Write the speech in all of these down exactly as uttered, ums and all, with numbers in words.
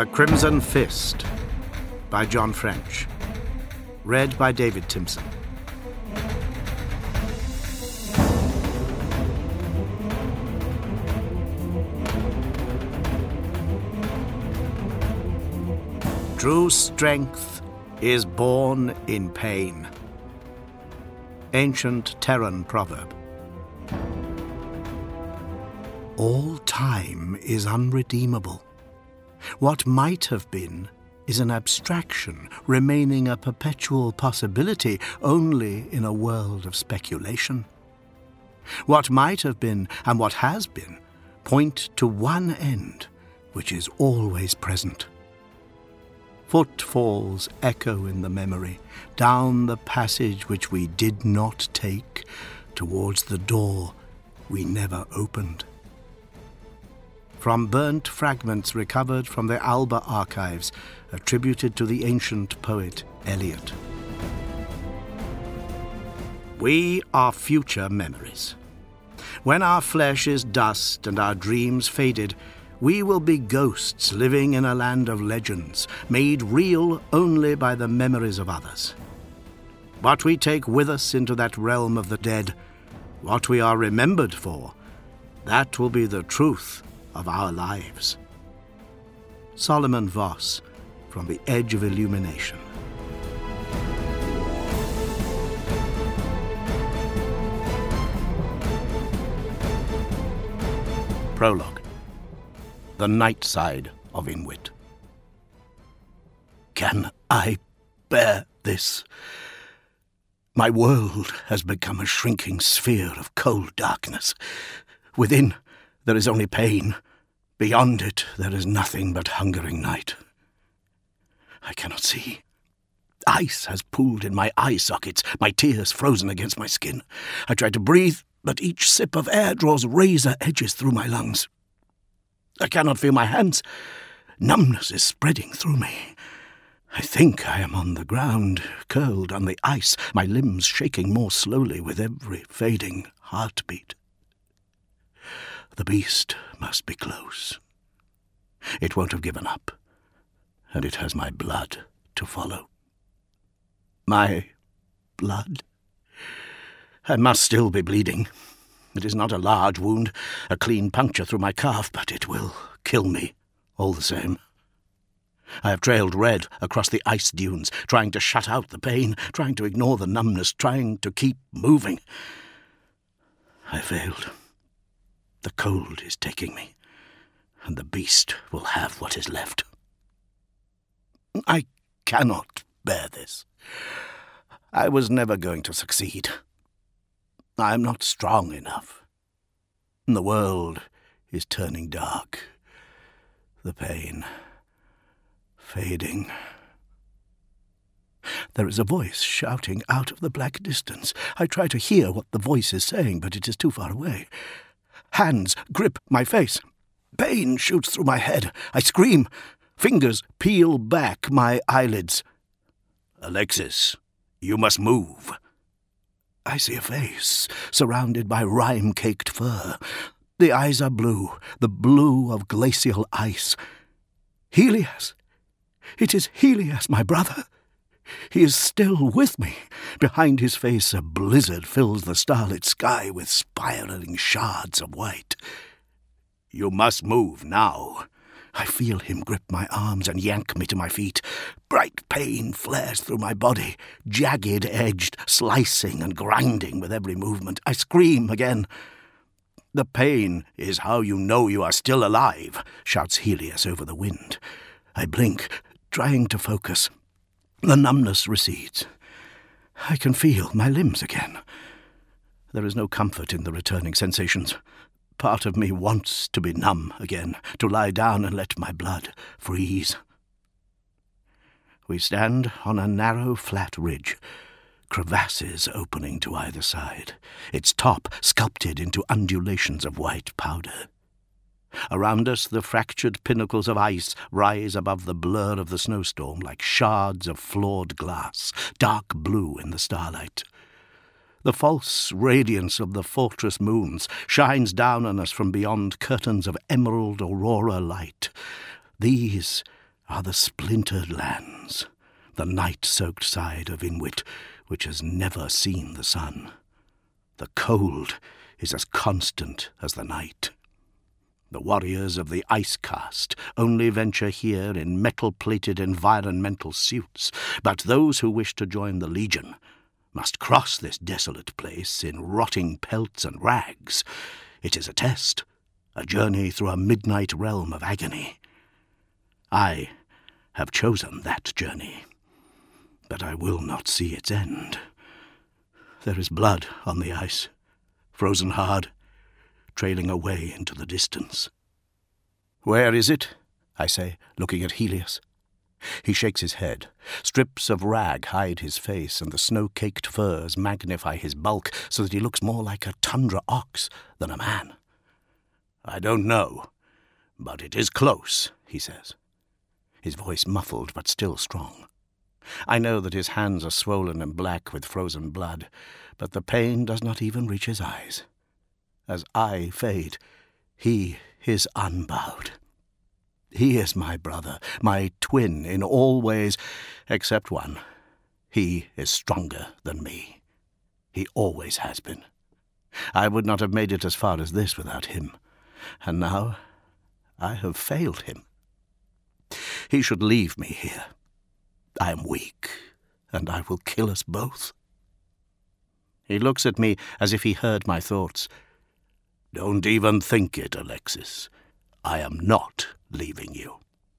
The Crimson Fist by John French. Read by David Timpson. True strength is born in pain. Ancient Terran proverb. All time is unredeemable. What might have been is an abstraction, remaining a perpetual possibility only in a world of speculation. What might have been and what has been point to one end, which is always present. Footfalls echo in the memory, down the passage which we did not take, towards the door we never opened. From burnt fragments recovered from the Alba archives, attributed to the ancient poet Eliot. We are future memories. When our flesh is dust and our dreams faded, we will be ghosts living in a land of legends, made real only by the memories of others. What we take with us into that realm of the dead, what we are remembered for, that will be the truth of our lives. Solomon Voss, from The Edge of Illumination. Prologue. The Night Side of Inwit. Can I bear this? My world has become a shrinking sphere of cold darkness. Within, there is only pain. Beyond it, there is nothing but hungering night. I cannot see. Ice has pooled in my eye sockets, my tears frozen against my skin. I try to breathe, but each sip of air draws razor edges through my lungs. I cannot feel my hands. Numbness is spreading through me. I think I am on the ground, curled on the ice, my limbs shaking more slowly with every fading heartbeat. The beast must be close. It won't have given up, and it has my blood to follow. My blood? I must still be bleeding. It is not a large wound, a clean puncture through my calf, but it will kill me all the same. I have trailed red across the ice dunes, trying to shut out the pain, trying to ignore the numbness, trying to keep moving. I failed. The cold is taking me, and the beast will have what is left. I cannot bear this. I was never going to succeed. I am not strong enough. The world is turning dark. The pain fading. There is a voice shouting out of the black distance. I try to hear what the voice is saying, but it is too far away. Hands grip my face. Pain shoots through my head. I scream. Fingers peel back my eyelids. Alexis, you must move. I see a face, surrounded by rime-caked fur. The eyes are blue, the blue of glacial ice. Helios. It is Helios, my brother. He is still with me. Behind his face, a blizzard fills the starlit sky with spiraling shards of white. You must move now. I feel him grip my arms and yank me to my feet. Bright pain flares through my body, jagged-edged, slicing and grinding with every movement. I scream again. The pain is how you know you are still alive, shouts Helios over the wind. I blink, trying to focus. The numbness recedes. I can feel my limbs again. There is no comfort in the returning sensations. Part of me wants to be numb again, to lie down and let my blood freeze. We stand on a narrow, flat ridge, crevasses opening to either side, its top sculpted into undulations of white powder. Around us, the fractured pinnacles of ice rise above the blur of the snowstorm like shards of flawed glass, dark blue in the starlight. The false radiance of the fortress moons shines down on us from beyond curtains of emerald aurora light. These are the splintered lands, the night-soaked side of Inwit, which has never seen the sun. The cold is as constant as the night. The warriors of the Ice Caste only venture here in metal-plated environmental suits, but those who wish to join the Legion must cross this desolate place in rotting pelts and rags. It is a test, a journey through a midnight realm of agony. I have chosen that journey, but I will not see its end. There is blood on the ice, frozen hard, trailing away into the distance. "Where is it?" I say, looking at Helios. He shakes his head. Strips of rag hide his face, and the snow-caked furs magnify his bulk so that he looks more like a tundra ox than a man. "I don't know, but it is close," he says, his voice muffled but still strong. I know that his hands are swollen and black with frozen blood, but the pain does not even reach his eyes. As I fade, he is unbowed. He is my brother, my twin in all ways, except one. He is stronger than me. He always has been. I would not have made it as far as this without him, and now I have failed him. He should leave me here. I am weak, and I will kill us both. He looks at me as if he heard my thoughts. "Don't even think it, Alexis. I am not leaving you."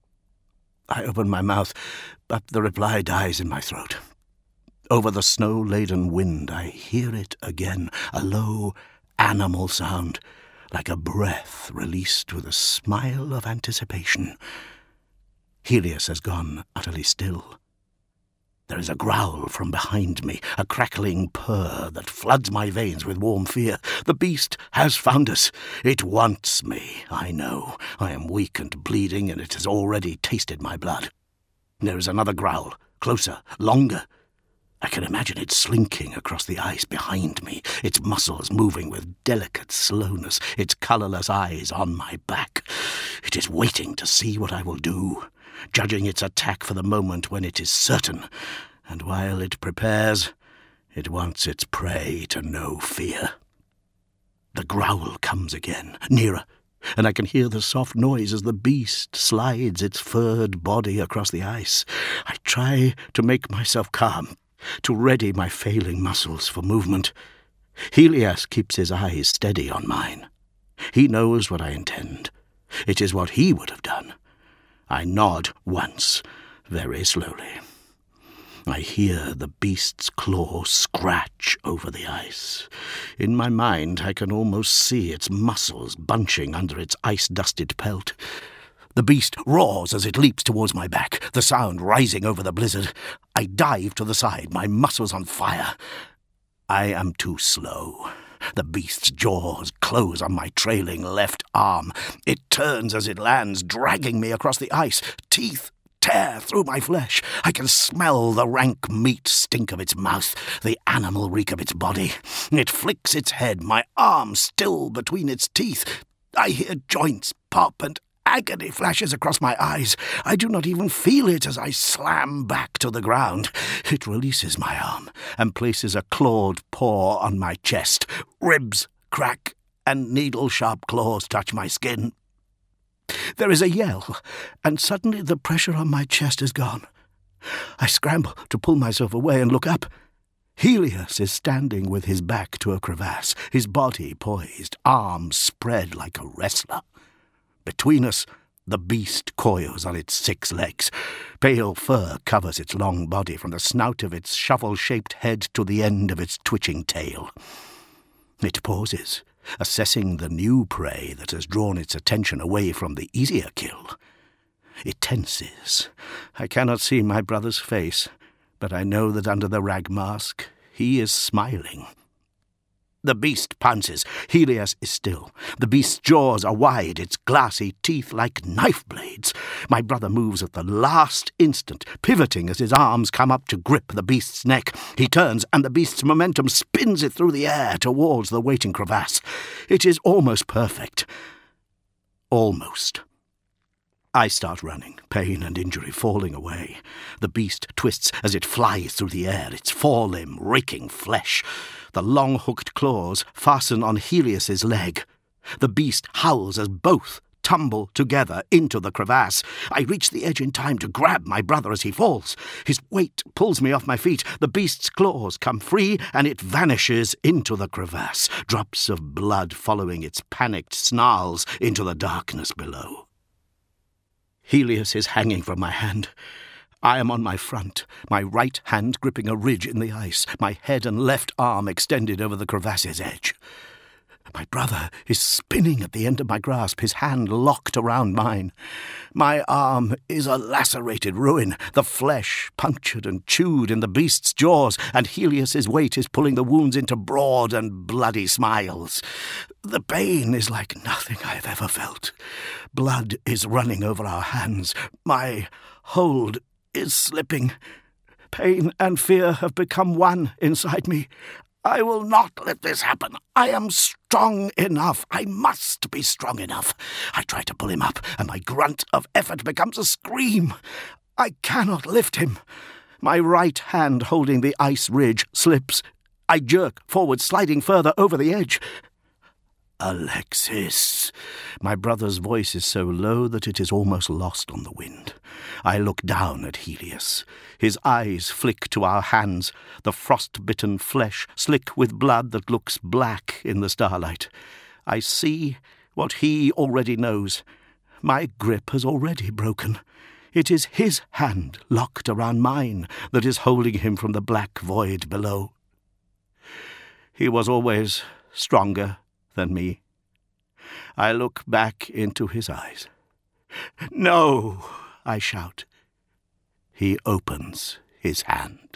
I open my mouth, but the reply dies in my throat. Over the snow-laden wind I hear it again, a low, animal sound, like a breath released with a smile of anticipation. Helios has gone utterly still. There is a growl from behind me, a crackling purr that floods my veins with warm fear. The beast has found us. It wants me, I know. I am weak and bleeding, and it has already tasted my blood. There is another growl, closer, longer. I can imagine it slinking across the ice behind me, its muscles moving with delicate slowness, its colourless eyes on my back. It is waiting to see what I will do, judging its attack for the moment when it is certain, and while it prepares, it wants its prey to know fear. The growl comes again, nearer, and I can hear the soft noise as the beast slides its furred body across the ice. I try to make myself calm, to ready my failing muscles for movement. Helios keeps his eyes steady on mine. He knows what I intend. It is what he would have done. I nod once, very slowly. I hear the beast's claw scratch over the ice. In my mind, I can almost see its muscles bunching under its ice-dusted pelt. The beast roars as it leaps towards my back, the sound rising over the blizzard. I dive to the side, my muscles on fire. I am too slow. The beast's jaws close on my trailing left arm. It turns as it lands, dragging me across the ice. Teeth tear through my flesh. I can smell the rank meat stink of its mouth, the animal reek of its body. It flicks its head, my arm still between its teeth. I hear joints pop and agony flashes across my eyes. I do not even feel it as I slam back to the ground. It releases my arm and places a clawed paw on my chest. Ribs crack and needle-sharp claws touch my skin. There is a yell, and suddenly the pressure on my chest is gone. I scramble to pull myself away and look up. Helios is standing with his back to a crevasse, his body poised, arms spread like a wrestler. Between us, the beast coils on its six legs. Pale fur covers its long body from the snout of its shovel-shaped head to the end of its twitching tail. It pauses, assessing the new prey that has drawn its attention away from the easier kill. It tenses. I cannot see my brother's face, but I know that under the rag mask he is smiling. The beast pounces. Helios is still. The beast's jaws are wide, its glassy teeth like knife blades. My brother moves at the last instant, pivoting as his arms come up to grip the beast's neck. He turns, and the beast's momentum spins it through the air towards the waiting crevasse. It is almost perfect. Almost. I start running, pain and injury falling away. The beast twists as it flies through the air, its forelimb raking flesh. The long-hooked claws fasten on Helios's leg. The beast howls as both tumble together into the crevasse. I reach the edge in time to grab my brother as he falls. His weight pulls me off my feet. The beast's claws come free, and it vanishes into the crevasse, drops of blood following its panicked snarls into the darkness below. Helios is hanging from my hand. I am on my front, my right hand gripping a ridge in the ice, my head and left arm extended over the crevasse's edge. My brother is spinning at the end of my grasp, his hand locked around mine. My arm is a lacerated ruin, the flesh punctured and chewed in the beast's jaws, and Helios's weight is pulling the wounds into broad and bloody smiles. The pain is like nothing I have ever felt. Blood is running over our hands. My hold is slipping. Pain and fear have become one inside me. I will not let this happen. I am strong enough. I must be strong enough. I try to pull him up, and my grunt of effort becomes a scream. I cannot lift him. My right hand holding the ice ridge slips. I jerk forward, sliding further over the edge. Alexis. My brother's voice is so low that it is almost lost on the wind. I look down at Helios. His eyes flick to our hands, the frost-bitten flesh slick with blood that looks black in the starlight. I see what he already knows. My grip has already broken. It is his hand locked around mine that is holding him from the black void below. He was always stronger than me. I look back into his eyes. "No!" I shout. He opens his hand.